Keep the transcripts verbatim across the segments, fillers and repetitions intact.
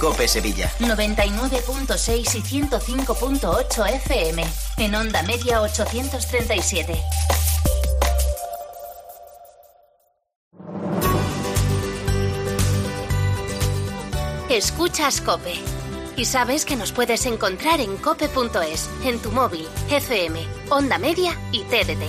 COPE Sevilla. noventa y nueve punto seis y ciento cinco punto ocho F M. En onda media ochocientos treinta y siete. Escuchas COPE. Y sabes que nos puedes encontrar en cope punto es, en tu móvil, F M, onda media y T D T.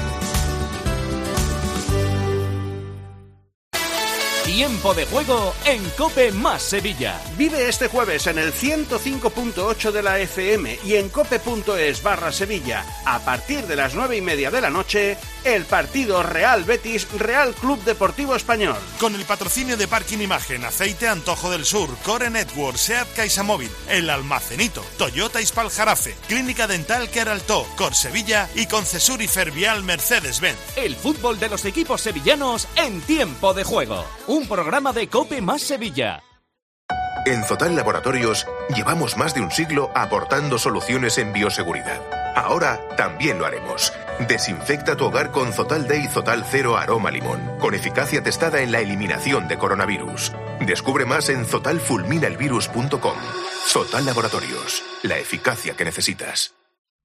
Tiempo de juego en COPE más Sevilla. Vive este jueves en el ciento cinco punto ocho de la F M y en cope punto es barra Sevilla, a partir de las nueve y media de la noche, el partido Real Betis Real Club Deportivo Español. Con el patrocinio de Parking Imagen, Aceite Antojo del Sur, Core Network, SEAT CaixaMóvil, El Almacenito, Toyota Ispal Jarafe, Clínica Dental Queraltó, Cor Sevilla y Concesur y Fervial Mercedes-Benz. El fútbol de los equipos sevillanos en tiempo de juego. Un programa de COPE más Sevilla. En Zotal Laboratorios llevamos más de un siglo aportando soluciones en bioseguridad. Ahora también lo haremos. Desinfecta tu hogar con Zotal Day Zotal Cero Aroma Limón, con eficacia testada en la eliminación de coronavirus. Descubre más en zotal fulmina el virus punto com. Zotal Laboratorios, la eficacia que necesitas.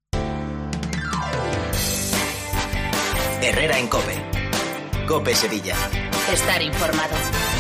Herrera en COPE. COPE Sevilla. Estar informado.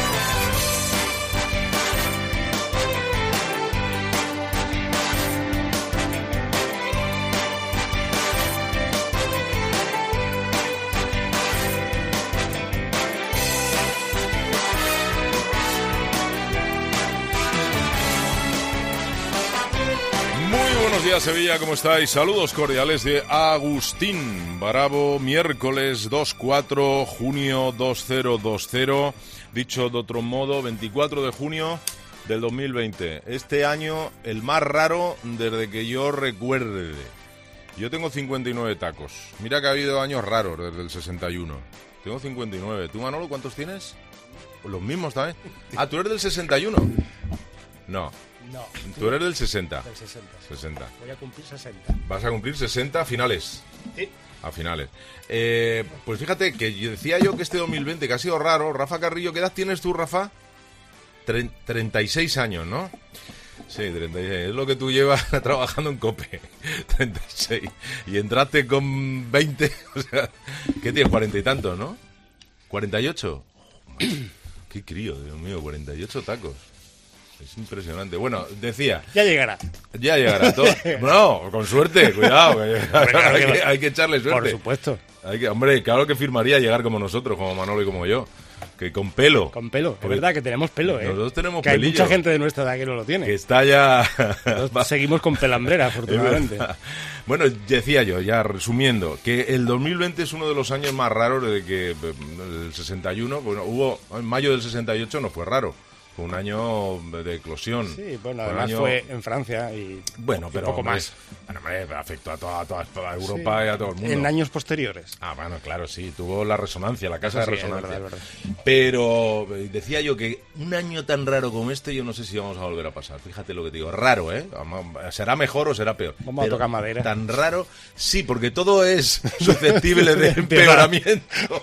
Buenos días, Sevilla, ¿cómo estáis? Saludos cordiales de Agustín Bravo, miércoles dos cuatro, junio dos mil veinte, dicho de otro modo, veinticuatro de junio del dos mil veinte. Este año, el más raro desde que yo recuerde. Yo tengo cincuenta y nueve tacos. Mira que ha habido años raros desde el sesenta y uno. Tengo cincuenta y nueve. ¿Tú, Manolo, cuántos tienes? Pues los mismos también. Ah, ¿tú eres del sesenta y uno? No. No. Tú eres del sesenta. Del sesenta. sesenta. Voy a cumplir sesenta. ¿Vas a cumplir sesenta a finales? Sí. A finales. Eh, pues fíjate que yo decía yo que este dos mil veinte, que ha sido raro. Rafa Carrillo, ¿qué edad tienes tú, Rafa? Tre- treinta y seis años, ¿no? Sí, treinta y seis. Es lo que tú llevas trabajando en COPE. treinta y seis. Y entraste con veinte. O sea, ¿qué tienes? cuarenta y tantos, ¿no? ¿cuarenta y ocho? Qué crío, Dios mío, cuarenta y ocho tacos. Es impresionante. Bueno, decía... Ya llegará. Ya llegará todo. No, con suerte, cuidado. hay, que, hay que echarle suerte. Por supuesto. Hay que, hombre, claro que firmaría llegar como nosotros, como Manolo y como yo. Que con pelo. Con pelo. Es verdad que tenemos pelo, ¿eh? Nosotros tenemos que pelillo. Hay mucha gente de nuestra edad que no lo tiene. Que está ya... Seguimos con pelambrera, afortunadamente. Bueno, decía yo, ya resumiendo, que el dos mil veinte es uno de los años más raros desde que el sesenta y uno, bueno, hubo... En mayo del sesenta y ocho no fue raro. Fue un año de eclosión. Sí, bueno, fue además año... fue en Francia y bueno, pero un poco hombre, más. Bueno, hombre, afectó a toda, toda, toda Europa sí, y a todo el mundo. En años posteriores. Ah, bueno, claro, sí, tuvo la resonancia, la casa sí, de resonancia. Es verdad, es verdad. Pero decía yo que un año tan raro como este, yo no sé si vamos a volver a pasar. Fíjate lo que te digo, raro, ¿eh? ¿Será mejor o será peor? Vamos pero a tocar madera. Tan raro, sí, porque todo es susceptible de empeoramiento.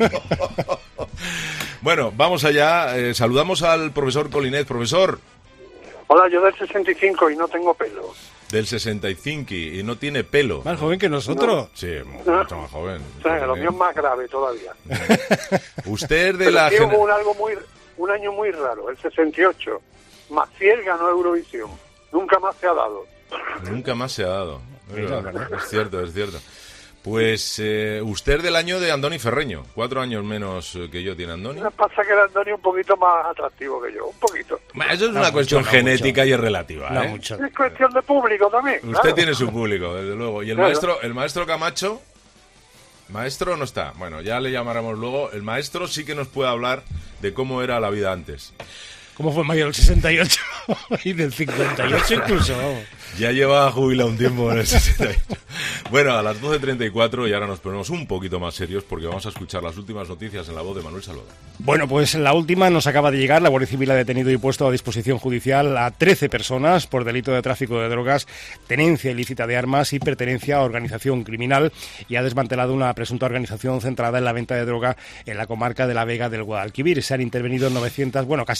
Bueno, vamos allá. Eh, saludamos al profesor Colinet. Profesor. Hola, yo del sesenta y cinco y no tengo pelo. Del sesenta y cinco y no tiene pelo. Más joven que nosotros. No. Sí, mucho más joven. O sea, lo mío es más grave todavía. Usted es de Pero la... sí hubo un, algo muy, un año muy raro, el sesenta y ocho. Maciel ganó Eurovisión. Nunca más se ha dado. Nunca más se ha dado. Es cierto, es cierto. Pues eh, usted es del año de Andoni Ferreño, cuatro años menos que yo tiene Andoni. Me pasa que el Andoni es un poquito más atractivo que yo, un poquito. Eso es no una mucho, cuestión no genética mucho. y es relativa. No ¿eh? mucho. Es cuestión de público también. Usted claro. tiene su público, desde luego. Y el claro. maestro, el maestro Camacho, maestro no está. Bueno, ya le llamaremos luego. El maestro sí que nos puede hablar de cómo era la vida antes. ¿Cómo fue en mayo del sesenta y ocho? Y del cincuenta y ocho incluso, vamos. Ya lleva jubilado un tiempo en el sesenta y ocho. Bueno, a las doce treinta y cuatro y ahora nos ponemos un poquito más serios porque vamos a escuchar las últimas noticias en la voz de Manuel Salvador. Bueno, pues la última nos acaba de llegar. La Guardia Civil ha detenido y puesto a disposición judicial a trece personas por delito de tráfico de drogas, tenencia ilícita de armas y pertenencia a organización criminal, y ha desmantelado una presunta organización centrada en la venta de droga en la comarca de la Vega del Guadalquivir. Se han intervenido novecientas, bueno, casi mil plantas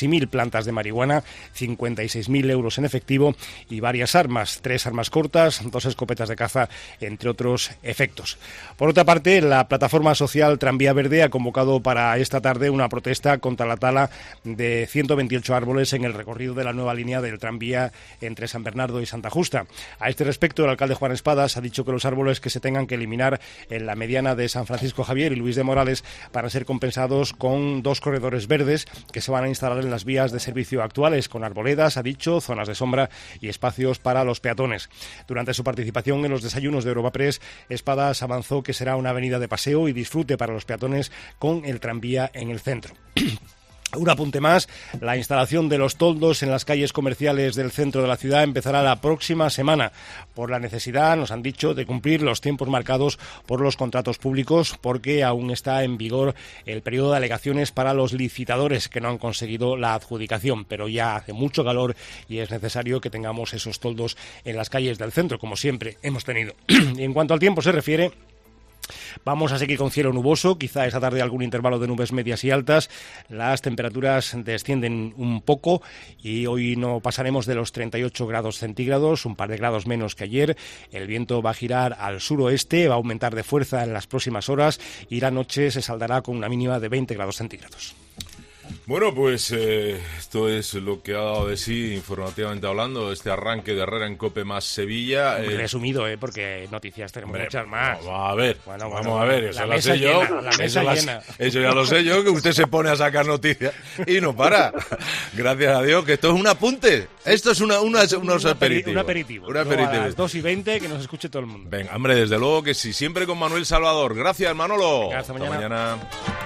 plantas de marihuana, cincuenta y seis mil euros en efectivo y varias armas, tres armas cortas, dos escopetas de caza, entre otros efectos. Por otra parte, la plataforma social Tranvía Verde ha convocado para esta tarde una protesta contra la tala de ciento veintiocho árboles en el recorrido de la nueva línea del tranvía entre San Bernardo y Santa Justa. A este respecto, el alcalde Juan Espadas ha dicho que los árboles que se tengan que eliminar en la mediana de San Francisco Javier y Luis de Morales van a ser compensados con dos corredores verdes que se van a instalar en las vías de servicio actuales, con arboledas, ha dicho, zonas de sombra y espacios para los peatones. Durante su participación en los desayunos de Europa Press, Espadas avanzó que será una avenida de paseo y disfrute para los peatones con el tranvía en el centro. Un apunte más, la instalación de los toldos en las calles comerciales del centro de la ciudad empezará la próxima semana por la necesidad, nos han dicho, de cumplir los tiempos marcados por los contratos públicos, porque aún está en vigor el periodo de alegaciones para los licitadores que no han conseguido la adjudicación, pero ya hace mucho calor y es necesario que tengamos esos toldos en las calles del centro, como siempre hemos tenido. Y en cuanto al tiempo se refiere, vamos a seguir con cielo nuboso, quizá esta tarde algún intervalo de nubes medias y altas. Las temperaturas descienden un poco y hoy no pasaremos de los treinta y ocho grados centígrados, un par de grados menos que ayer. El viento va a girar al suroeste, va a aumentar de fuerza en las próximas horas y la noche se saldará con una mínima de veinte grados centígrados. Bueno, pues eh, esto es lo que ha dado de sí, informativamente hablando, este arranque de Herrera en COPE más Sevilla. Muy eh, resumido, ¿eh? Porque noticias tenemos hombre, muchas más. Vamos a ver, bueno, vamos bueno, a ver, eso la lo mesa sé yo. llena, la mesa eso, llena. Las, eso ya lo sé yo, que usted se pone a sacar noticias y no para. Gracias a Dios, que esto es un apunte. Esto es una, una, unos un aperitivos. Un aperitivo. Un aperitivo. A las dos y veinte, que nos escuche todo el mundo. Venga, hombre, desde luego que sí. Siempre con Manuel Salvador. Gracias, Manolo. Venga, hasta mañana. Hasta mañana.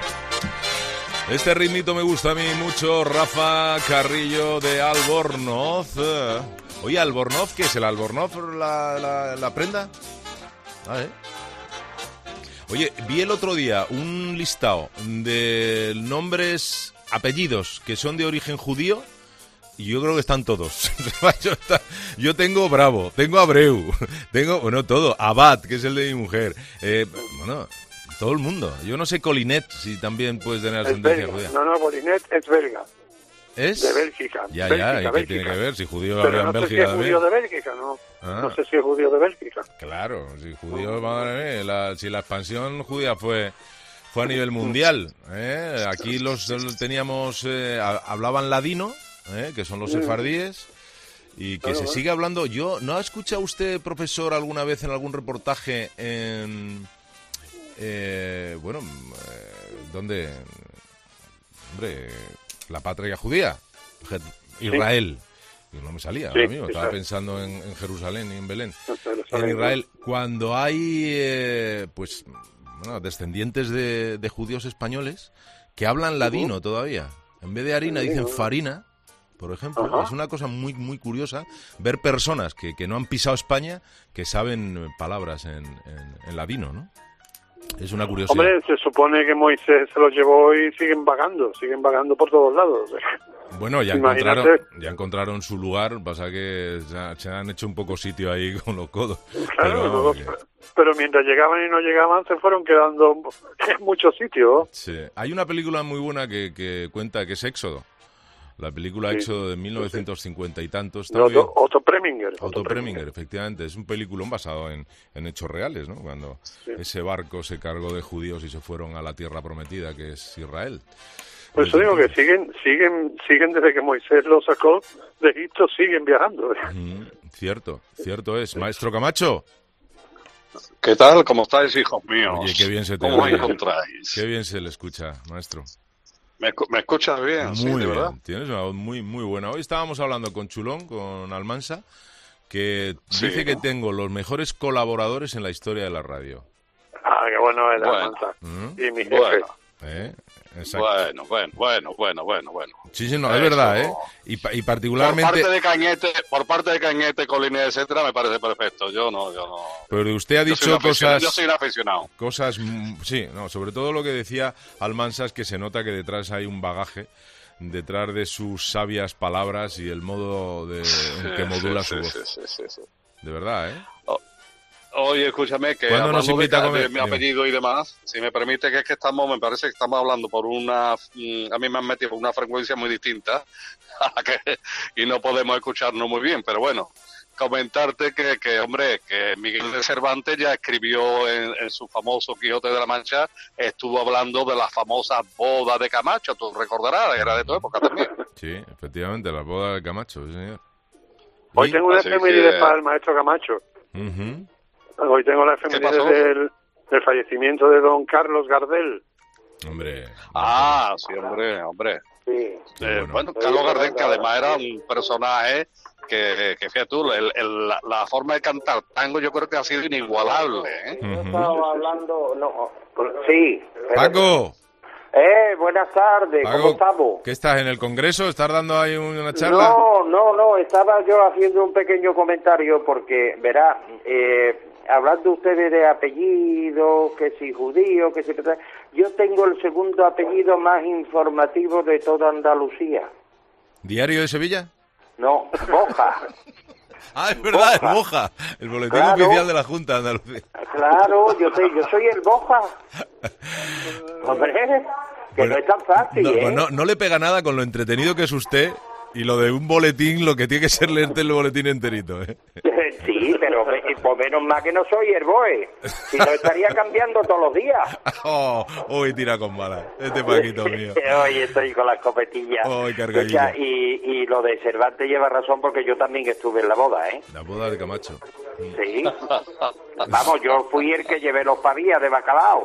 Este ritmito me gusta a mí mucho, Rafa Carrillo de Albornoz. Oye, ¿Albornoz qué es? ¿El Albornoz la, la, la prenda? Ah, ¿eh? Oye, vi el otro día un listado de nombres, apellidos que son de origen judío y yo creo que están todos. yo, está, yo tengo Bravo, tengo Abreu, tengo, bueno, todo, Abad, que es el de mi mujer. Eh, bueno... Todo el mundo. Yo no sé Colinet si también puedes tener ascendencia judía. No, no, Colinet es belga. ¿Es? De Bélgica. Ya, Bélgica, ya, ¿y qué Bélgica. tiene que ver? Si judío Pero habría no en sé Bélgica si es también. judío de Bélgica, ¿no? Ah. No sé si es judío de Bélgica. Claro, si judío, madre mía, la, si la expansión judía fue fue a nivel mundial. ¿eh? Aquí los teníamos, eh, hablaban ladino, ¿eh? que son los sefardíes. Y que claro, se sigue hablando. Yo, ¿no ha escuchado usted, profesor, alguna vez en algún reportaje en... Eh, bueno, eh, ¿dónde? Hombre, la patria judía, Israel. Sí. No me salía ahora mismo, sí, estaba sí. pensando en, en Jerusalén y en Belén. En Israel, cuando hay, eh, pues, bueno, descendientes de, de judíos españoles que hablan ladino uh-huh. todavía. En vez de harina dicen farina, por ejemplo. Uh-huh. Es una cosa muy, muy curiosa ver personas que, que no han pisado España que saben palabras en, en, en ladino, ¿no? Es una curiosidad. Hombre, se supone que Moisés se los llevó y siguen vagando, siguen vagando por todos lados. Bueno, ya encontraron, ya encontraron su lugar, pasa que se han hecho un poco sitio ahí con los codos. Claro, pero, no, que... pero mientras llegaban y no llegaban se fueron quedando en muchos sitios. Sí, hay una película muy buena que, que cuenta que es Éxodo. La película sí, Éxodo de mil novecientos cincuenta y tantos. Está Otto, Otto Preminger. Otto, Otto Preminger, efectivamente. Es un peliculón basado en, en hechos reales, ¿no? Cuando sí. ese barco se cargó de judíos y se fueron a la tierra prometida, que es Israel. Por eso digo que siguen, siguen, siguen desde que Moisés los sacó de Egipto, siguen viajando. Mm, cierto, cierto es. Maestro Camacho. ¿Qué tal? ¿Cómo estáis, hijos míos? Oye, qué bien se te ¿Cómo oye. encontráis? Qué bien se le escucha, maestro. ¿Me, me escuchas bien? Muy sí, de bien, verdad. Tienes una voz muy, muy buena. Hoy estábamos hablando con Chulón, con Almansa, que sí, dice ¿no? que tengo los mejores colaboradores en la historia de la radio. Ah, qué bueno es bueno. Almansa. ¿Mm? Y mi jefe. Bueno. ¿Eh? Exacto. Bueno, bueno, bueno, bueno, bueno, bueno. Sí, sí, no, es verdad, ¿eh? Y, y particularmente... Por parte de Cañete, por parte de Cañete, Colinet, etcétera, me parece perfecto. Yo no, yo no... Pero usted ha dicho yo cosas... Yo soy un aficionado. Cosas, sí, no, sobre todo lo que decía Almansa es que se nota que detrás hay un bagaje, detrás de sus sabias palabras y el modo de, en que modula sí, su sí, voz. Sí, sí, sí, sí. De verdad, ¿eh? Oh. Oye, escúchame, que ¿Cuándo nos hablando invita de, a comer? de mi apellido y demás, si me permite, que es que estamos, me parece que estamos hablando por una, mm, a mí me han metido por una frecuencia muy distinta a la que, y no podemos escucharnos muy bien, pero bueno, comentarte que, que hombre, que Miguel de Cervantes ya escribió en, en su famoso Quijote de la Mancha, estuvo hablando de las famosas bodas de Camacho, tú recordarás, era de tu época también. Sí, efectivamente, la boda de Camacho, sí, señor. Hoy ¿Y? tengo una Así efeméride que- para el maestro Camacho. Ujú. Hoy tengo la pasó? efeméride del, del fallecimiento de don Carlos Gardel. Hombre. Ah, sí, hombre, hombre. Sí. Qué Eh, bueno. bueno, Carlos Gardel, que además era un personaje que, que fíjate tú, el, el- la, la forma de cantar tango yo creo que ha sido inigualable, ¿eh? Ujú. Estaba hablando, no, sí. Paco, Eh, buenas tardes, ¿cómo Paco, estamos? ¿qué estás en el Congreso? ¿Estás dando ahí una charla? No, no, no, estaba yo haciendo un pequeño comentario porque, verá, eh, hablando ustedes de apellidos, que si judío, que si... Yo tengo el segundo apellido más informativo de toda Andalucía. ¿Diario de Sevilla? No, Boja. Ah, es verdad, Boja. el Boja, el boletín Claro. oficial de la Junta de Andalucía. Claro, yo, te, yo soy el Boja. Hombre, que Bueno, no es tan fácil, No, ¿eh? pues no, no le pega nada con lo entretenido que es usted y lo de un boletín, lo que tiene que ser leerte el boletín enterito, ¿eh? Sí, pero me- por menos más que no soy el BOE. Si no estaría cambiando todos los días. Oh, hoy tira con balas, este Paquito mío. Hoy estoy con las copetillas. Hoy cargadillo. Escucha, y, y lo de Cervantes lleva razón porque yo también estuve en la boda, ¿eh? La boda de Camacho. Sí. Vamos, yo fui el que llevé los pavillas de bacalao.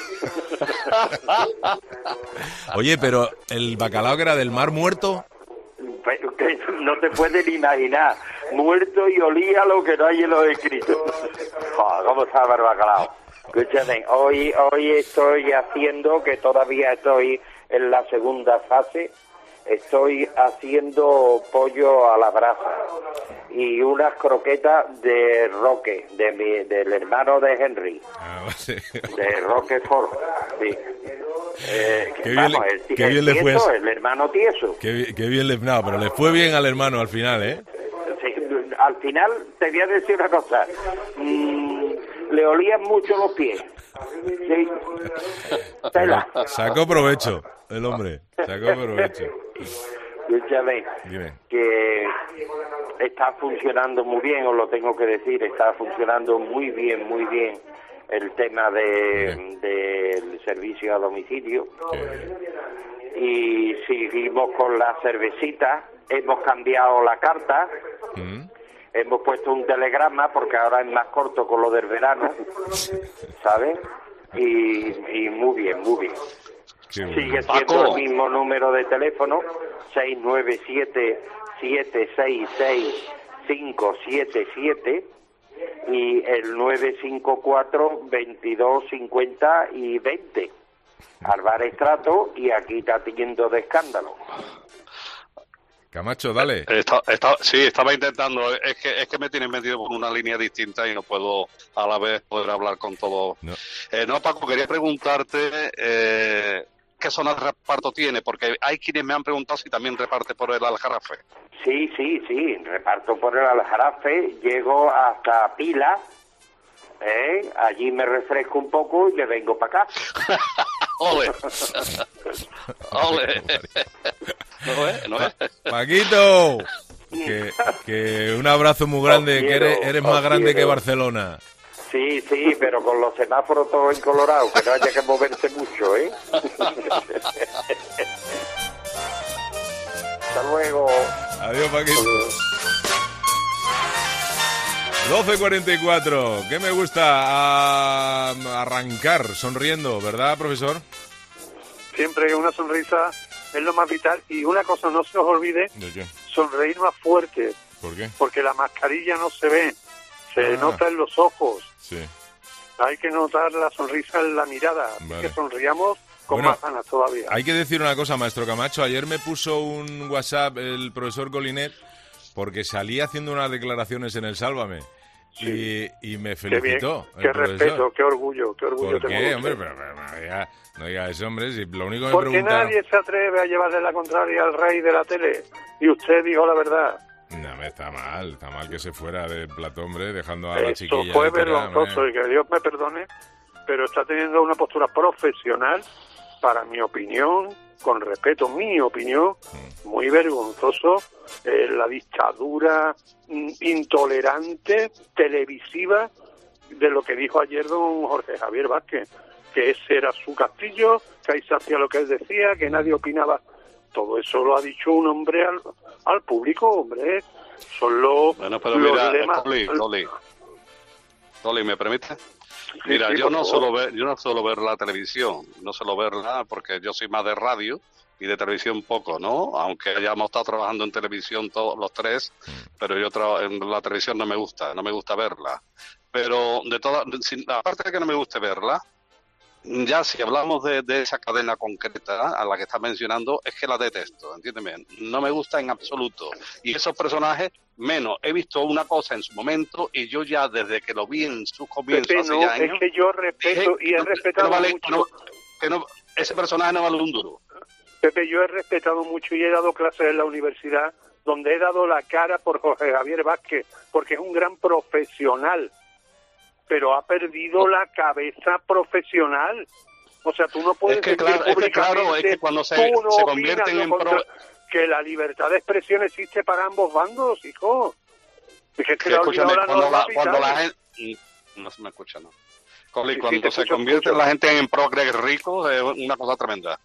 Oye, pero el bacalao que era del Mar Muerto, Pero que no te puedes ni imaginar. Muerto y olía lo que no hay en los escritos. Joder, ¿cómo estaba el bacalao? Escúchame, hoy, hoy estoy haciendo, que todavía estoy en la segunda fase, estoy haciendo pollo a la brasa y unas croquetas de Roque, de mi, del hermano de Henry, ah, sí. de Roquefort, sí. Eh, Qué bien vamos, le- el, ti- qué el bien le fue tieso, eso. el hermano tieso. Qué, bi- qué bien le... No, pero le fue bien al hermano al final, ¿eh? Sí, al final te voy a decir una cosa. Mm, le olían mucho los pies. Sí. Tela. Sacó provecho el hombre, sacó provecho. Escúchame, Dime. que está funcionando muy bien, os lo tengo que decir, está funcionando muy bien, muy bien el tema de del servicio a domicilio. Y seguimos con la cervecita, hemos cambiado la carta. Mm. Hemos puesto un telegrama porque ahora es más corto con lo del verano, ¿sabes? Y, y muy bien, muy bien. Qué bueno. Sigue siendo Paco. el mismo número de teléfono, seis nueve siete, siete seis seis, cinco siete siete y el nueve cinco cuatro, veintidós cincuenta y veinte. Alvar Estrato y aquí está teniendo de escándalo. Camacho, dale. Está, está- sí, estaba intentando, es que es que me tienen metido por una línea distinta y no puedo a la vez poder hablar con todo. No. Eh, no, Paco, quería preguntarte eh, qué zona de reparto tiene, porque hay quienes me han preguntado si también reparte por el Aljarafe. Sí, sí, sí, reparto por el Aljarafe, llego hasta Pila, ¿eh? Allí me refresco un poco y me vengo para acá. ¡Ole! ¡Ole! No es, no es. Paquito, que, que un abrazo muy grande, Os que quiero, eres, eres más os grande que quiero. Barcelona. Sí, sí, pero con los semáforos todos en colorado, que no haya que moverse mucho, ¿eh? Hasta luego. Adiós, Paquito. doce cuarenta y cuatro. ¿Qué me gusta? Ah, arrancar sonriendo, ¿verdad, profesor? Siempre una sonrisa es lo más vital. Y una cosa, no se os olvide, ¿De qué? sonreír más fuerte, ¿Por qué? porque la mascarilla no se ve, se Ah. nota en los ojos. Sí. Hay que notar la sonrisa en la mirada, así Vale. que sonriamos con Bueno, más ganas todavía. Hay que decir una cosa, maestro Camacho. Ayer me puso un WhatsApp el profesor Colinet porque salí haciendo unas declaraciones en el Sálvame. Y, y me Qué bien, felicitó. el qué profesor. respeto, qué orgullo, qué orgullo. ¿Por tengo de qué, usted. hombre? Pero, pero, no diga, no diga eso, hombre. Si lo único que me Porque preguntaron... nadie se atreve a llevarle la contraria al rey de la tele. Y usted dijo la verdad. No, me está mal, está mal que se fuera del plató, hombre, dejando a Esto la chiquilla. fue literal, vergonzoso, y que Dios me perdone, pero está teniendo una postura profesional, para mi opinión, con respeto, mi opinión, muy vergonzoso, eh, la dictadura mm, intolerante, televisiva, de lo que dijo ayer don Jorge Javier Vázquez, que ese era su castillo, que ahí se hacía lo que él decía, que nadie opinaba. Todo eso lo ha dicho un hombre al, al público, hombre. Son los, bueno, pero los mira, lemas. Toli, Toli, Toli, ¿me permite? Mira, sí, yo no por suelo favor. ver, yo no suelo ver la televisión, no suelo verla porque yo soy más de radio y de televisión poco, ¿no? Aunque hayamos estado trabajando en televisión todos los tres, pero yo tra- en la televisión no me gusta, no me gusta verla. Pero de todas, sin- aparte de que no me guste verla, ya si hablamos de, de esa cadena concreta a la que estás mencionando, es que la detesto, entiéndeme, no me gusta en absoluto. Y esos personajes, menos, he visto una cosa en su momento y yo ya desde que lo vi en sus comienzos Pepe, hace no, ya años, es que yo respeto dije y he que no- respetado que no vale- mucho. que no- que no- ese personaje no vale un duro. Pepe, yo he respetado mucho y he dado clases en la universidad donde he dado la cara por Jorge Javier Vázquez, porque es un gran profesional, pero ha perdido la cabeza profesional. O sea, tú no puedes Es que decir claro, es que claro, es públicamente, que cuando se, tú no se opinas convierten lo en contra- pro... que la libertad de expresión existe para ambos bandos, hijo. Es que te que le ha escúchame, olvidado la cuando la, norma cuando la vital. gente... No se me escucha, ¿no? Coli, Sí, sí, cuando te se escucho, convierte escucho. la gente en progres ricos es una cosa tremenda.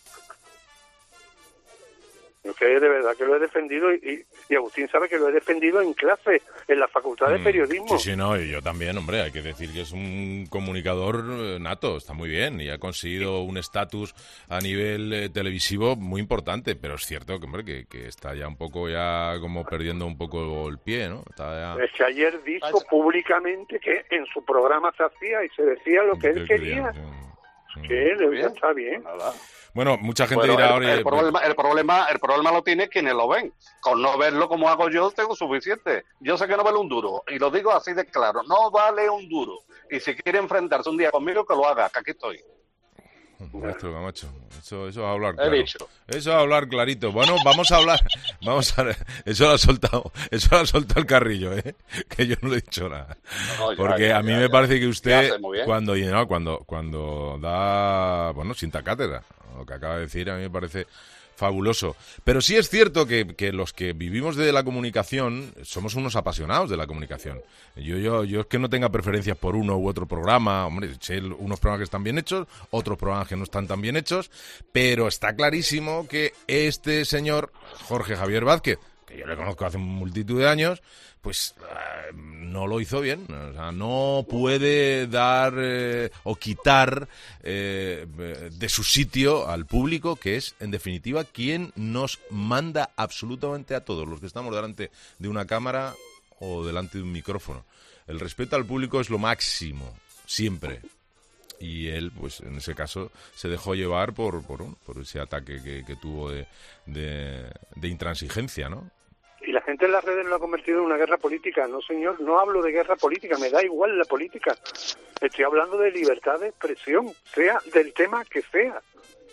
Es que de verdad que lo he defendido y, y, y Agustín sabe que lo he defendido en clase, en la Facultad de Mm, Periodismo. Sí, sí, no, y yo también, hombre, hay que decir que es un comunicador eh, nato, está muy bien, y ha conseguido un estatus a nivel eh, televisivo muy importante, pero es cierto que, hombre, que, que está ya un poco, ya como perdiendo un poco el pie, ¿no? Está ya... Es que ayer dijo públicamente que en su programa se hacía y se decía lo que él que quería. quería, Que él ya está bien. Bueno, mucha gente Bueno, dirá el, ahora... el problema, el problema, el problema lo tiene quienes lo ven. Con no verlo como hago yo tengo suficiente. Yo sé que no vale un duro y lo digo así de claro. No vale un duro. Y si quiere enfrentarse un día conmigo que lo haga, que aquí estoy. Maestro Camacho, eso, eso es hablar He claro. dicho. Eso es hablar clarito. Bueno, vamos a hablar, vamos a eso lo ha soltado, eso lo ha soltado el Carrillo, ¿eh? Que yo no le he dicho nada. No, ya, Porque ya, a mí ya, me ya. parece que Ya usted hace muy bien. cuando no, cuando cuando da, bueno, sienta cátedra, lo que acaba de decir a mí me parece fabuloso. Pero sí es cierto que, que los que vivimos de la comunicación somos unos apasionados de la comunicación. Yo, yo, yo es que no tenga preferencias por uno u otro programa. Hombre, sé unos programas que están bien hechos, otros programas que no están tan bien hechos, pero está clarísimo que este señor, Jorge Javier Vázquez, que yo le conozco hace multitud de años, pues eh, no lo hizo bien. O sea, no puede dar eh, o quitar eh, de su sitio al público, que es, en definitiva, quien nos manda absolutamente a todos los que estamos delante de una cámara o delante de un micrófono. El respeto al público es lo máximo, siempre. Y él, pues en ese caso, se dejó llevar por por, por ese ataque que, que tuvo de, de, de intransigencia, ¿no? Y la gente en las redes lo ha convertido en una guerra política. No, señor, no hablo de guerra política, me da igual la política. Estoy hablando de libertad de expresión, sea del tema que sea.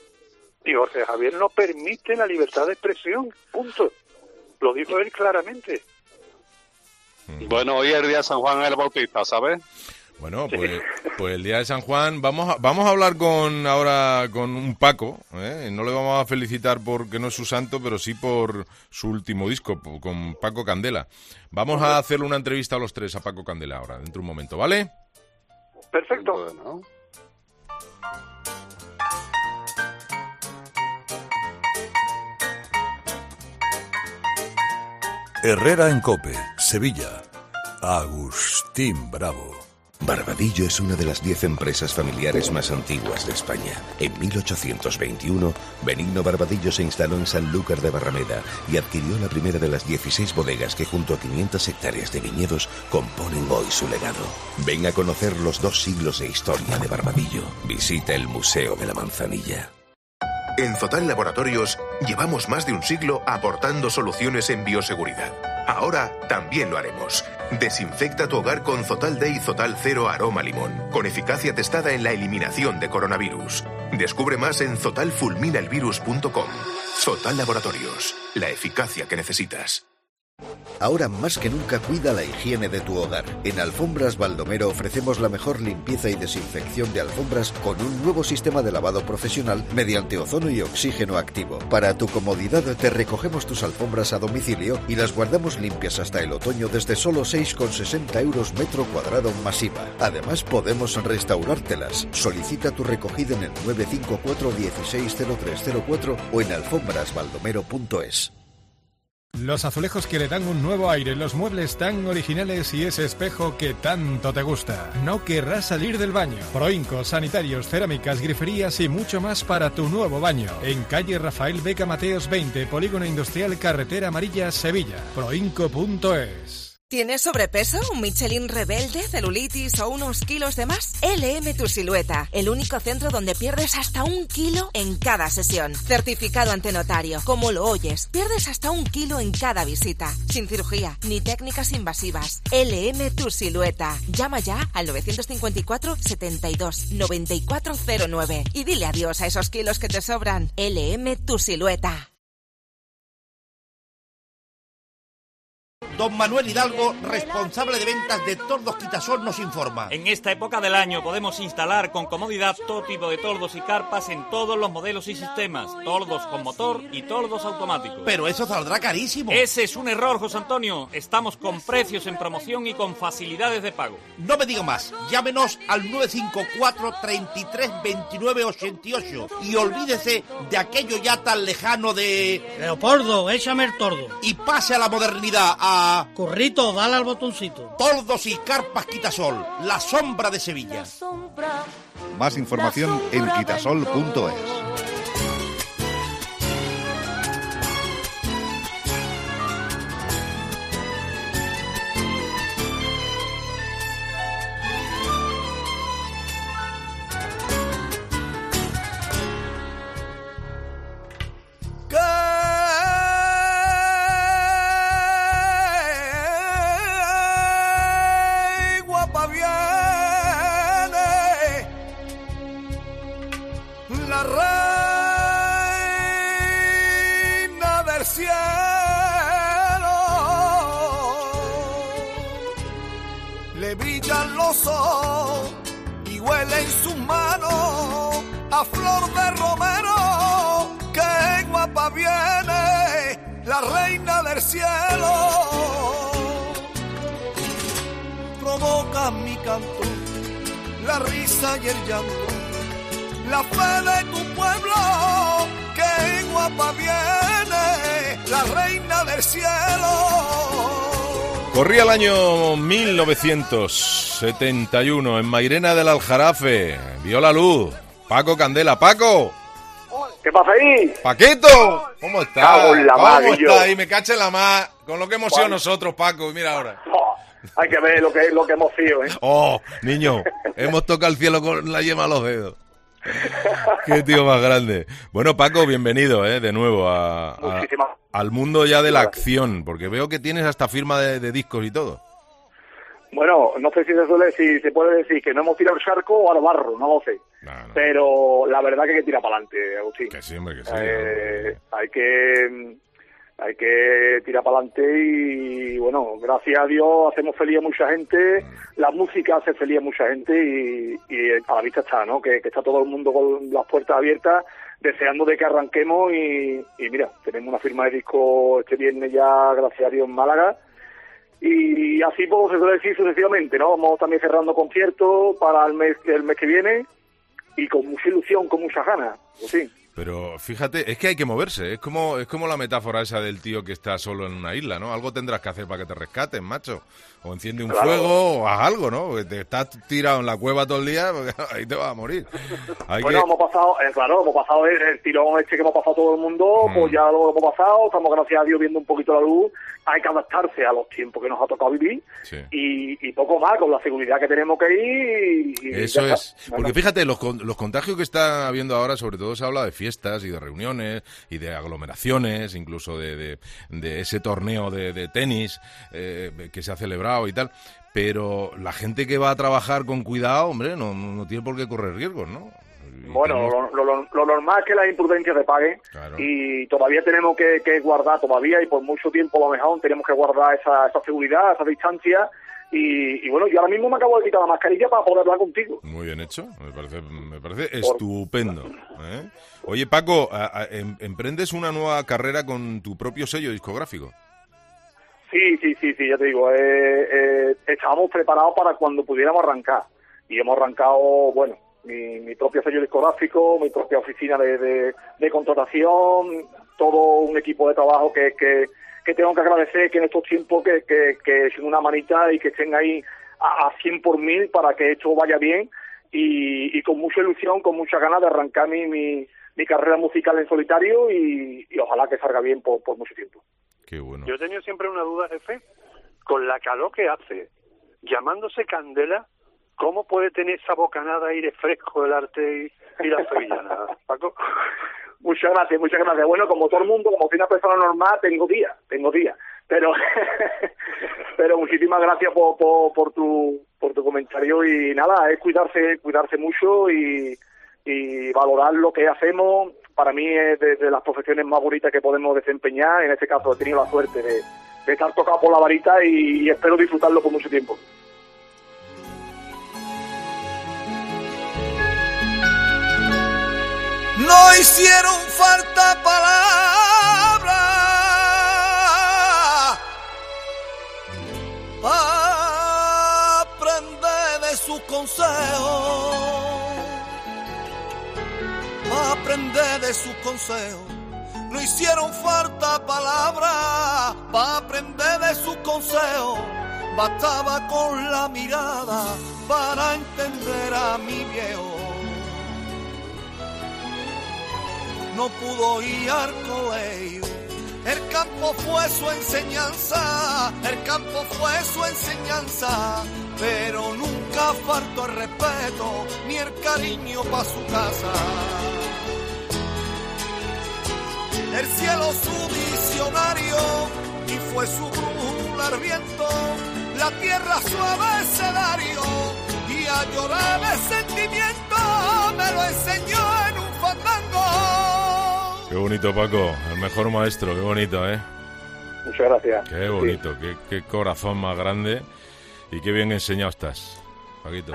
Y Jorge Javier no permite la libertad de expresión, punto. Lo dijo él claramente. Bueno, hoy es el día de San Juan el Bautista, ¿sabes? Bueno, pues, pues el día de San Juan vamos a, vamos a hablar con ahora con un Paco, ¿eh? No le vamos a felicitar porque no es su santo, pero sí por su último disco, con Paco Candela. Vamos a hacerle una entrevista a los tres a Paco Candela ahora, dentro de un momento, ¿vale? Perfecto. Bueno. Herrera en Cope, Sevilla. Agustín Bravo. Barbadillo es una de las diez empresas familiares más antiguas de España. En mil ochocientos veintiuno, Benigno Barbadillo se instaló en Sanlúcar de Barrameda y adquirió la primera de las dieciséis bodegas que junto a quinientas hectáreas de viñedos componen hoy su legado. Ven a conocer los dos siglos de historia de Barbadillo. Visita el Museo de la Manzanilla. En Zotal Laboratorios llevamos más de un siglo aportando soluciones en bioseguridad. Ahora también lo haremos. Desinfecta tu hogar con Zotal Day Zotal Cero Aroma Limón, con eficacia testada en la eliminación de coronavirus. Descubre más en zotal fulmina el virus punto com. Zotal Laboratorios, la eficacia que necesitas. Ahora más que nunca cuida la higiene de tu hogar. En Alfombras Baldomero ofrecemos la mejor limpieza y desinfección de alfombras con un nuevo sistema de lavado profesional mediante ozono y oxígeno activo. Para tu comodidad te recogemos tus alfombras a domicilio y las guardamos limpias hasta el otoño desde solo seis con sesenta euros metro cuadrado masiva. Además podemos restaurártelas. Solicita tu recogida en el nueve cinco cuatro dieciséis cero tres cero cuatro o en alfombras baldomero punto es. Los azulejos que le dan un nuevo aire, los muebles tan originales y ese espejo que tanto te gusta. No querrás salir del baño. Proinco, sanitarios, cerámicas, griferías y mucho más para tu nuevo baño. En calle Rafael Beca Mateos veinte, Polígono Industrial Carretera Amarilla, Sevilla. proinco punto es. ¿Tienes sobrepeso, un Michelin rebelde, celulitis o unos kilos de más? L M Tu Silueta, el único centro donde pierdes hasta un kilo en cada sesión. Certificado ante notario, como lo oyes, pierdes hasta un kilo en cada visita. Sin cirugía, ni técnicas invasivas. L M Tu Silueta. Llama ya al nueve cinco cuatro, setenta y dos, noventa y cuatro cero nueve y dile adiós a esos kilos que te sobran. L M Tu Silueta. Don Manuel Hidalgo, responsable de ventas de Tordos Quitasol, nos informa. En esta época del año podemos instalar con comodidad todo tipo de tordos y carpas en todos los modelos y sistemas. Tordos con motor y tordos automáticos. Pero eso saldrá carísimo. Ese es un error, José Antonio. Estamos con precios en promoción y con facilidades de pago. No me diga más. Llámenos al nueve cinco cuatro, treinta y tres, veintinueve, ochenta y ocho y olvídese de aquello ya tan lejano de... Leopoldo, échame el tordo. Y pase a la modernidad, a... Corrito, dale al botoncito. Tordos y carpas Quitasol, la sombra de Sevilla. Más información en quitasol punto es. Y huele en sus manos a flor de romero. ¡Qué guapa viene la reina del cielo! Provoca mi canto, la risa y el llanto, la fe de tu pueblo. ¡Qué guapa viene la reina del cielo! Corría el año mil novecientos setenta y uno, en Mairena del Aljarafe. Vio la luz Paco Candela. ¡Paco! ¿Qué pasa ahí? ¡Paquito! ¿Cómo estás? Cago en la ¿Cómo madre, estás? yo. Ahí me caché la más con lo que hemos sido nosotros, Paco. Mira ahora. Oh, hay que ver lo que, lo que hemos sido, ¿eh? ¡Oh, niño! Hemos tocado el cielo con la yema de los dedos. ¡Qué tío más grande! Bueno, Paco, bienvenido, ¿eh? De nuevo a, a, al mundo ya de la acción, porque veo que tienes hasta firma de, de discos y todo. Bueno, no sé si se suele, si se puede decir que no hemos tirado el charco o al barro, no lo sé. No, no. Pero la verdad que hay que tirar para adelante, Agustín. Que sí, hombre, que sí. Eh, hay que hay que tirar para adelante y, bueno, gracias a Dios hacemos feliz a mucha gente, la música hace feliz a mucha gente y, y a la vista está, ¿no? Que, que está todo el mundo con las puertas abiertas, deseando de que arranquemos y, y mira, tenemos una firma de disco este viernes ya, gracias a Dios, en Málaga. Y así pues se suele decir sucesivamente, ¿no? Vamos también cerrando conciertos para el mes, el mes que viene y con mucha ilusión, con muchas ganas, pues sí. Pero fíjate, es que hay que moverse, es como es como la metáfora esa del tío que está solo en una isla, ¿no? Algo tendrás que hacer para que te rescaten, macho. O enciende un Claro. fuego o haz algo, ¿no? Porque te estás tirado en la cueva todo el día, porque ahí te vas a morir. Hay Bueno, que... hemos pasado, eh, claro, hemos pasado el, el tirón este que hemos pasado todo el mundo, Mm. pues ya lo hemos pasado, estamos gracias a Dios viendo un poquito la luz, hay que adaptarse a los tiempos que nos ha tocado vivir Sí. y, y poco más, con la seguridad que tenemos que ir y, y Eso ya es, está. porque Bueno, fíjate, los, con- los contagios que está habiendo ahora, sobre todo se habla de fiestas y de reuniones y de aglomeraciones, incluso de, de, de ese torneo de, de tenis eh, que se ha celebrado y tal, pero la gente que va a trabajar con cuidado, hombre, no, no no tiene por qué correr riesgos, ¿no? Bueno, tenemos... lo, lo, lo normal es que las imprudencias te paguen, claro. y todavía tenemos que, que guardar, todavía, y por mucho tiempo a lo mejor tenemos que guardar esa, esa seguridad, esa distancia, y, y bueno, yo ahora mismo me acabo de quitar la mascarilla para poder hablar contigo. Muy bien hecho, me parece, me parece estupendo. ¿eh? Oye, Paco, a, a, em, ¿emprendes una nueva carrera con tu propio sello discográfico? Sí, sí, sí, sí, ya te digo, eh, eh, estábamos preparados para cuando pudiéramos arrancar, y hemos arrancado, bueno, mi, mi propio sello discográfico, mi propia oficina de, de, de contratación, todo un equipo de trabajo que, que, que tengo que agradecer que en estos tiempos que, que, que echen una manita y que estén ahí a, a cien por mil para que esto vaya bien, y, y con mucha ilusión, con muchas ganas de arrancar mi, mi, mi carrera musical en solitario, y, y ojalá que salga bien por, por mucho tiempo. Qué bueno. Yo he tenido siempre una duda, jefe, con la calor que hace, llamándose Candela, ¿cómo puede tener esa bocanada aire fresco el arte y, y la sevillana, Paco? Muchas gracias, muchas gracias. Bueno, como todo el mundo, como soy una persona normal, tengo días, tengo días. Pero pero muchísimas gracias por, por, por tu por tu comentario, y nada, es cuidarse cuidarse mucho y, y valorar lo que hacemos. Para mí es de, de las profesiones más bonitas que podemos desempeñar. En este caso he tenido la suerte de, de estar tocado por la varita, y, y espero disfrutarlo por mucho tiempo. No hicieron falta palabras para aprender de sus consejos, para aprender de sus consejos. No hicieron falta palabras para aprender de sus consejos. Bastaba con la mirada para entender a mi viejo. No pudo ir al colegio, el campo fue su enseñanza, el campo fue su enseñanza, pero nunca faltó el respeto ni el cariño pa' su casa. El cielo su diccionario y fue su brújula al viento, la tierra su abecedario, y a llorar de sentimiento me lo enseñó en un fandango. Qué bonito, Paco, el mejor maestro, qué bonito, ¿eh? Muchas gracias. Qué bonito, sí. qué, qué corazón más grande, y qué bien enseñado estás, Paquito.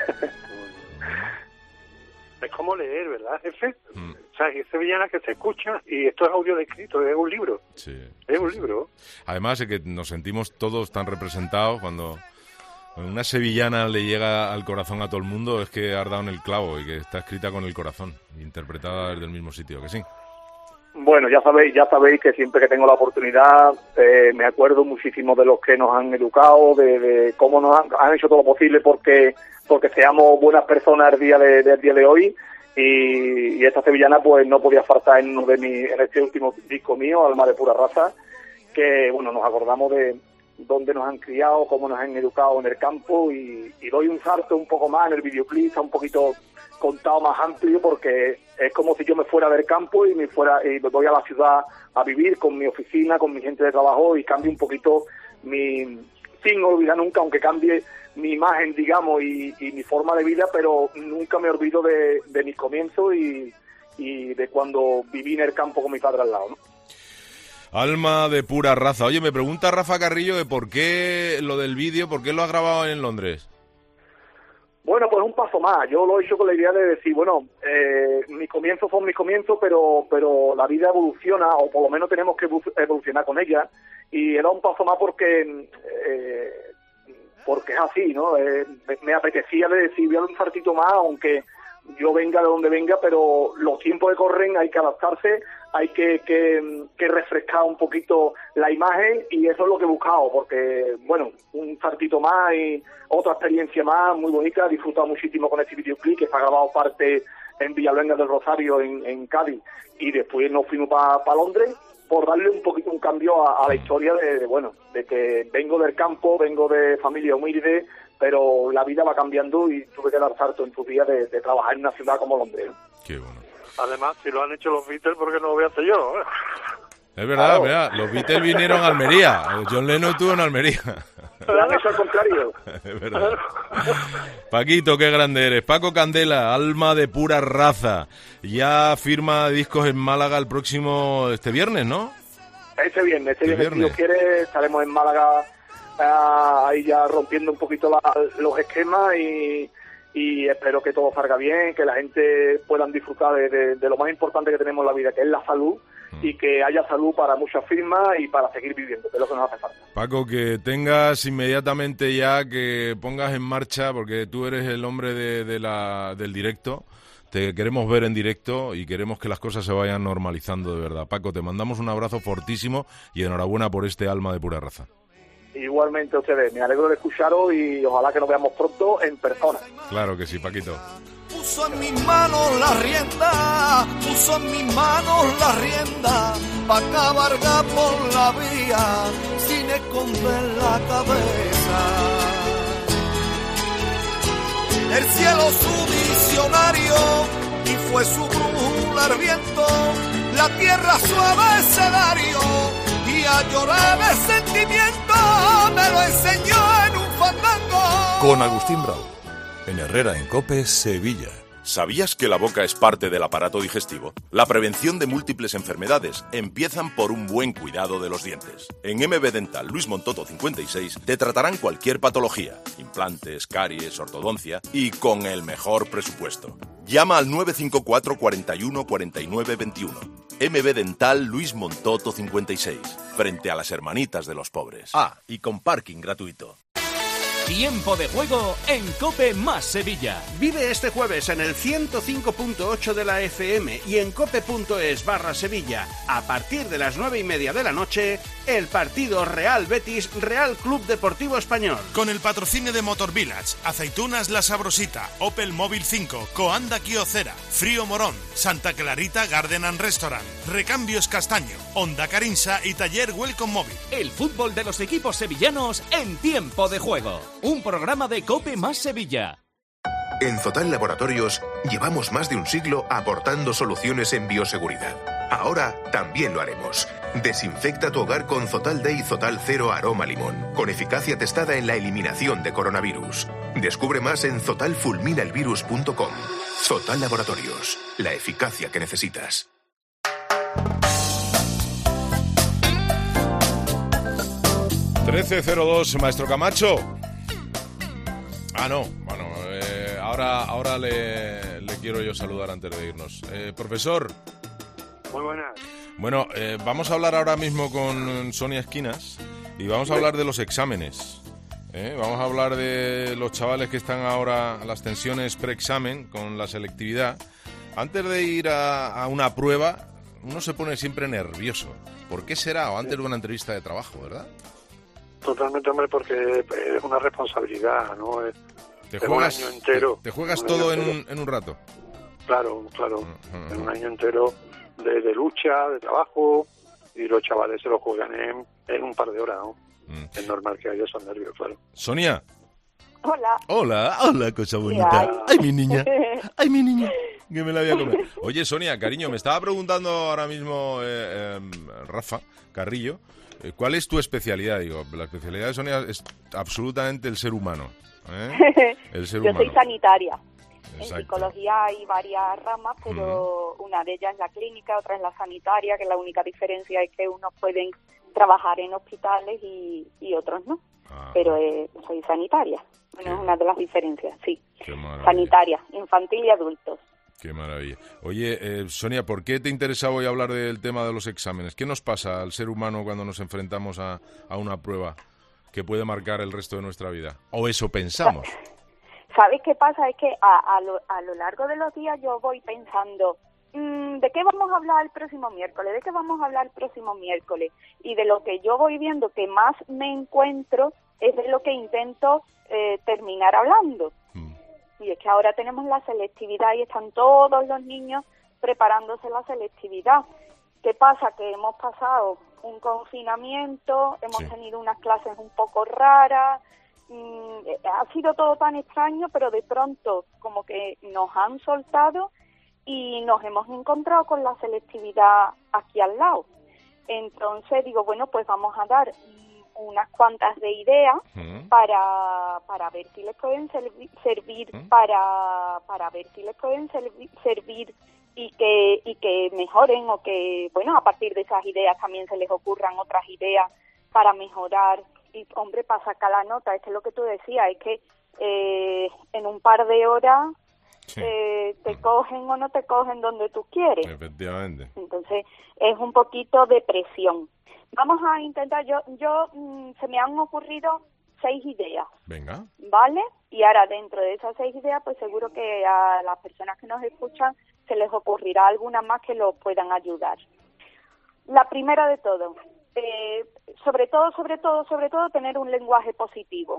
Es como leer, ¿verdad, jefe? Mm. O sea, es sevillana que se escucha, y esto es audio descrito, es un libro. Sí. Es un libro. Además es que nos sentimos todos tan representados cuando una sevillana le llega al corazón a todo el mundo, es que has dado en el clavo y que está escrita con el corazón, interpretada desde el mismo sitio, ¿que sí? Bueno, ya sabéis, ya sabéis que siempre que tengo la oportunidad eh, me acuerdo muchísimo de los que nos han educado, de, de cómo nos han, han hecho todo lo posible porque porque seamos buenas personas el día de, del día de hoy, y, y esta sevillana pues no podía faltar en uno de mi, en este último disco mío, Alma de Pura Raza, que bueno, nos acordamos de dónde nos han criado, cómo nos han educado en el campo, y, y doy un salto un poco más en el videoclip, está un poquito contado más amplio, porque es como si yo me fuera del campo y me fuera y me voy a la ciudad a vivir con mi oficina, con mi gente de trabajo, y cambio un poquito mi, sin olvidar nunca, aunque cambie mi imagen, digamos, y, y mi forma de vida, pero nunca me olvido de, de mis comienzos y, y de cuando viví en el campo con mi padre al lado, ¿no? Alma de Pura Raza. Oye, me pregunta Rafa Carrillo de por qué lo del vídeo, por qué lo has grabado en Londres. Bueno, pues un paso más. Yo lo he hecho con la idea de decir, bueno, eh, mis comienzos son mis comienzos, pero pero la vida evoluciona, o por lo menos tenemos que evolucionar con ella, y era un paso más porque eh, porque es así, ¿no? Eh, me, me apetecía de decir, voy a dar un fartito más, aunque yo venga de donde venga, pero los tiempos que corren hay que adaptarse, hay que, que, que refrescar un poquito la imagen, y eso es lo que he buscado, porque, bueno, un fartito más y otra experiencia más muy bonita. He disfrutado muchísimo con este videoclip, que está grabado parte en Villaluenga del Rosario, en, en Cádiz, y después nos fuimos para pa Londres, por darle un poquito un cambio a, a la historia de, de, bueno, de que vengo del campo, vengo de familia humilde, pero la vida va cambiando y tuve que dar salto en tu día de, de trabajar en una ciudad como Londres. Qué bueno. Además, si lo han hecho los Beatles, ¿por qué no lo voy a hacer yo? Es verdad, claro. Mira, los Beatles vinieron a Almería, John Lennon estuvo en Almería. Me han hecho al contrario. Es verdad. Paquito, qué grande eres. Paco Candela, alma de pura raza. Ya firma discos en Málaga el próximo, este viernes, ¿no? Este viernes, este El viernes, si viernes. Dios quiere, estaremos en Málaga ah, ahí ya rompiendo un poquito la- los esquemas y, y espero que todo salga bien, que la gente puedan disfrutar de, de- de lo más importante que tenemos en la vida, que es la salud, y que haya salud para muchas firmas y para seguir viviendo, que es lo que nos hace falta. Paco, que tengas inmediatamente ya, que pongas en marcha, porque tú eres el hombre de, de la, del directo. Te queremos ver en directo y queremos que las cosas se vayan normalizando de verdad. Paco, te mandamos un abrazo fortísimo y enhorabuena por este alma de pura raza. Igualmente a ustedes, me alegro de escucharos y ojalá que nos veamos pronto en persona. Claro que sí, Paquito. Puso en mis manos la rienda, puso en mis manos la rienda, pa' cabalgar por la vía, sin esconder la cabeza. El cielo su visionario, y fue su brújula el viento, la tierra su abecedario, y a llorar de sentimiento me lo enseñó en un fandango. Con Agustín Bravo, en Herrera en COPE, Sevilla. ¿Sabías que la boca es parte del aparato digestivo? La prevención de múltiples enfermedades empiezan por un buen cuidado de los dientes. En M B Dental Luis Montoto cincuenta y seis te tratarán cualquier patología, implantes, caries, ortodoncia y con el mejor presupuesto. Llama al nueve cinco cuatro, cuatro uno, cuatro nueve dos uno. M B Dental Luis Montoto cincuenta y seis, frente a las hermanitas de los pobres. Ah, y con parking gratuito. Tiempo de juego en COPE más Sevilla. Vive este jueves en el ciento cinco punto ocho de la F M y en cope.es barra Sevilla, a partir de las nueve y media de la noche, el partido Real Betis Real Club Deportivo Español. Con el patrocinio de Motor Village, Aceitunas La Sabrosita, Opel Móvil cinco, Coanda Kiocera, Frío Morón, Santa Clarita Garden and Restaurant, Recambios Castaño, Honda Carinsa y Taller Welcome Móvil. El fútbol de los equipos sevillanos en tiempo de juego. Un programa de COPE más Sevilla. En Zotal Laboratorios llevamos más de un siglo aportando soluciones en bioseguridad. Ahora también lo haremos. Desinfecta tu hogar con Zotal Day Zotal Cero Aroma Limón, con eficacia testada en la eliminación de coronavirus. Descubre más en zotal fulmina el virus punto com. Zotal Laboratorios, la eficacia que necesitas. trece cero dos, Maestro Camacho. Ah, no, bueno, eh, ahora, ahora le, le quiero yo saludar antes de irnos. Eh, profesor. Muy buenas. Bueno, eh, vamos a hablar ahora mismo con Sonia Esquinas y vamos a hablar de los exámenes. ¿eh? Vamos a hablar de los chavales que están ahora a las tensiones preexamen con la selectividad. Antes de ir a, a una prueba, uno se pone siempre nervioso. ¿Por qué será? O antes de una entrevista de trabajo, ¿verdad? Totalmente, hombre, porque es una responsabilidad, ¿no? Es, Te es juegas, un año entero. Te, te juegas un todo año en entero. un, en un rato. Claro, claro. Uh-huh. En un año entero de, de lucha, de trabajo, y los chavales se lo juegan en, en un par de horas, ¿no? Mm. Es normal que haya esos nervios, claro. Sonia. Hola. Hola, hola, cosa bonita. Ay. Ay, mi niña. Ay, mi niña. Que me la voy a comer. Oye, Sonia, cariño, me estaba preguntando ahora mismo eh, eh, Rafa Carrillo, eh, ¿cuál es tu especialidad? Digo, la especialidad de Sonia es absolutamente el ser humano. ¿eh? El ser Yo humano. soy sanitaria. Exacto. En psicología hay varias ramas, pero uh-huh. una de ellas es la clínica, otra es la sanitaria, que la única diferencia es que unos pueden trabajar en hospitales y, y otros no. Ah. Pero eh, soy sanitaria. Bueno, es una de las diferencias, sí. Sanitaria, infantil y adultos. Qué maravilla. Oye, eh, Sonia, ¿por qué te interesa hoy hablar del tema de los exámenes? ¿Qué nos pasa al ser humano cuando nos enfrentamos a, a una prueba que puede marcar el resto de nuestra vida? ¿O eso pensamos? ¿Sabes qué pasa? Es que a, a, lo, a lo largo de los días yo voy pensando, mmm, ¿de qué vamos a hablar el próximo miércoles? ¿De qué vamos a hablar el próximo miércoles? Y de lo que yo voy viendo que más me encuentro es de lo que intento eh, terminar hablando. Mm. Y es que ahora tenemos la selectividad y están todos los niños preparándose la selectividad. ¿Qué pasa? Que hemos pasado un confinamiento, hemos sí. tenido unas clases un poco raras, mm, ha sido todo tan extraño, pero de pronto como que nos han soltado y nos hemos encontrado con la selectividad aquí al lado. Entonces digo, bueno, pues vamos a dar unas cuantas de ideas Mm. para, para ver si les pueden servi- servir, Mm. para, para ver si les pueden servi- servir y que, y que mejoren, o que, bueno, a partir de esas ideas también se les ocurran otras ideas para mejorar. Y, hombre, para sacar la nota, es que lo que tú decías, es que eh, en un par de horas Sí. eh, te cogen o no te cogen donde tú quieres. Efectivamente. Entonces, es un poquito de presión. Vamos a intentar, yo, yo mm, se me han ocurrido seis ideas, Venga. ¿vale? Y ahora, dentro de esas seis ideas, pues seguro que a las personas que nos escuchan se les ocurrirá alguna más que los puedan ayudar. La primera de todo, eh, sobre todo, sobre todo, sobre todo, tener un lenguaje positivo.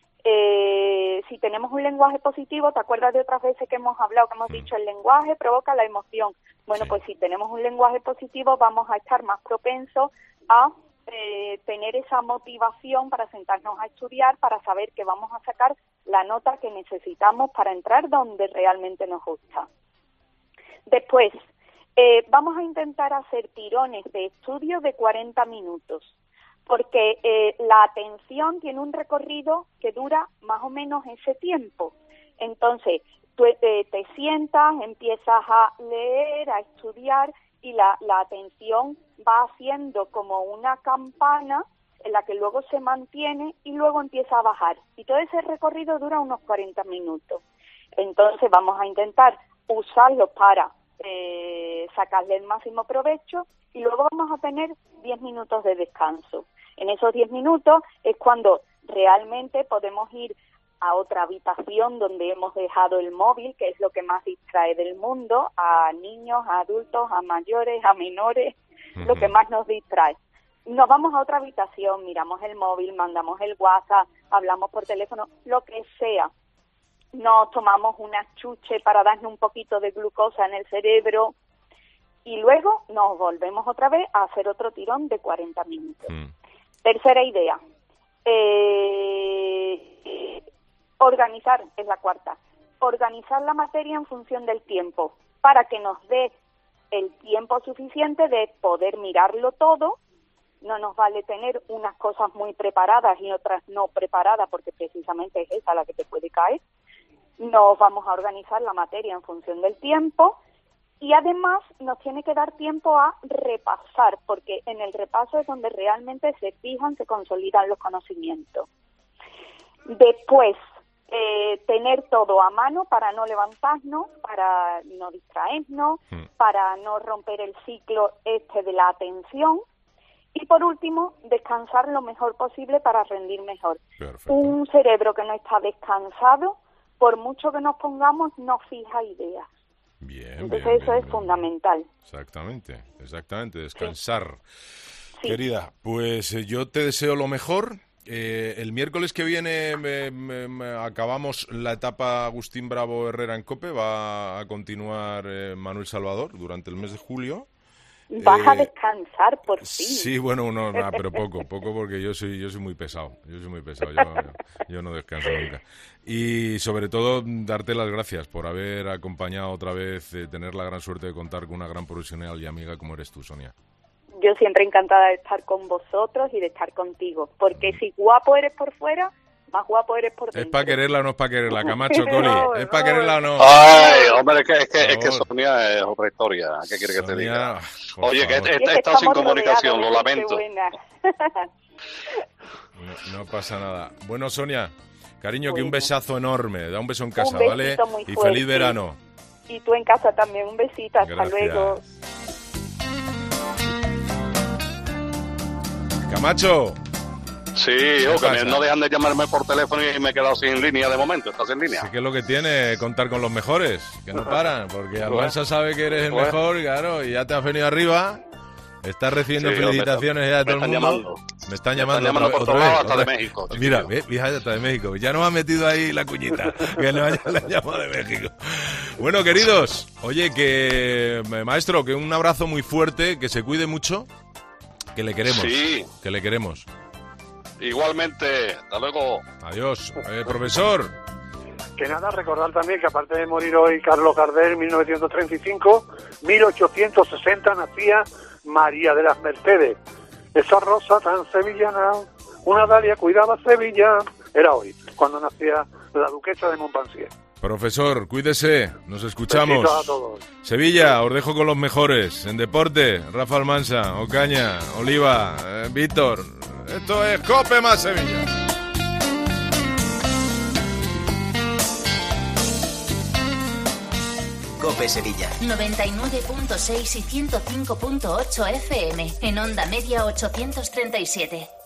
Eh, si tenemos un lenguaje positivo, ¿te acuerdas de otras veces que hemos hablado, que hemos dicho el lenguaje provoca la emoción? Bueno, pues si tenemos un lenguaje positivo vamos a estar más propensos a eh, tener esa motivación para sentarnos a estudiar, para saber que vamos a sacar la nota que necesitamos para entrar donde realmente nos gusta. Después, eh, vamos a intentar hacer tirones de estudio de cuarenta minutos. Porque eh, la atención tiene un recorrido que dura más o menos ese tiempo. Entonces, tú eh, te sientas, empiezas a leer, a estudiar, y la, la atención va haciendo como una campana en la que luego se mantiene y luego empieza a bajar. Y todo ese recorrido dura unos cuarenta minutos. Entonces, vamos a intentar usarlo para eh, sacarle el máximo provecho, y luego vamos a tener diez minutos de descanso. En esos diez minutos es cuando realmente podemos ir a otra habitación donde hemos dejado el móvil, que es lo que más distrae del mundo, a niños, a adultos, a mayores, a menores, uh-huh. lo que más nos distrae. Nos vamos a otra habitación, miramos el móvil, mandamos el WhatsApp, hablamos por teléfono, lo que sea. Nos tomamos una chuche para darnos un poquito de glucosa en el cerebro, y luego nos volvemos otra vez a hacer otro tirón de cuarenta minutos. Mm. Tercera idea, eh, eh, organizar, es la cuarta, organizar la materia en función del tiempo, para que nos dé el tiempo suficiente de poder mirarlo todo. No nos vale tener unas cosas muy preparadas y otras no preparadas, porque precisamente es esa la que te puede caer. Nos vamos a organizar la materia en función del tiempo. Y además nos tiene que dar tiempo a repasar, porque en el repaso es donde realmente se fijan, se consolidan los conocimientos. Después, eh, tener todo a mano para no levantarnos, para no distraernos, mm. para no romper el ciclo este de la atención. Y por último, descansar lo mejor posible para rendir mejor. Perfecto. Un cerebro que no está descansado, por mucho que nos pongamos, no fija ideas. Bien, Entonces bien, eso bien, es bien. fundamental. Exactamente, exactamente, descansar. Sí. Querida, pues eh, yo te deseo lo mejor. Eh, el miércoles que viene me, me, me acabamos la etapa Agustín Bravo Herrera en COPE. Va a continuar eh, Manuel Salvador durante el mes de julio. Vas eh, a descansar por fin. Sí, bueno, no, no, pero poco, poco porque yo soy yo soy muy pesado, yo soy muy pesado, yo, yo no descanso nunca. Y sobre todo darte las gracias por haber acompañado otra vez, eh, tener la gran suerte de contar con una gran profesional y amiga como eres tú, Sonia. Yo siempre encantada de estar con vosotros y de estar contigo, porque si guapo eres por fuera, más guapo eres por dentro. ¿Es para quererla o no es para quererla, Camacho, Coli? No, ¿Es no. para quererla o no? Ay, hombre, es que, es que, es que Sonia es otra historia. ¿Qué quiere que te diga? Oye, que he, he estado sin comunicación, lo lamento. No, no pasa nada. Bueno, Sonia, cariño, que un besazo enorme. Da un beso en casa, un ¿vale? Muy y fuerte. feliz verano. Y tú en casa también, un besito. Hasta Gracias. luego. Camacho. Sí, o que me, no dejan de llamarme por teléfono y me he quedado sin línea de momento. ¿Estás en línea? Sí, que es lo que tiene contar con los mejores, que no paran, porque Almansa sabe que eres el Pues. mejor, claro, y ya te has venido arriba, estás recibiendo Sí, felicitaciones me, ya de me todo el están mundo. llamando. Me están Me llamando, están llamando otra, por otra todos vez. lados, hasta otra de vez. México, sí, Mira, tío. ve, fíjate, hasta de México. Ya nos ha metido ahí la cuñita, que le haya la llamado de México. Bueno, queridos, oye, que maestro, que un abrazo muy fuerte, que se cuide mucho, que le queremos. Sí. Que le queremos. Igualmente, hasta luego. Adiós. Eh, profesor. Que nada, recordar también que aparte de morir hoy Carlos Gardel en mil novecientos treinta y cinco, mil ochocientos sesenta nacía María de las Mercedes. Esa rosa tan sevillana, una Dalia cuidaba Sevilla, era hoy, cuando nacía la duquesa de Montpensier. Profesor, cuídese, nos escuchamos. Besitos a todos. Sevilla, os dejo con los mejores. En deporte, Rafa Almansa, Ocaña, Oliva, eh, Víctor. Esto es COPE más Sevilla. COPE Sevilla. noventa y nueve punto seis y ciento cinco punto ocho F M. En onda media ochocientos treinta y siete.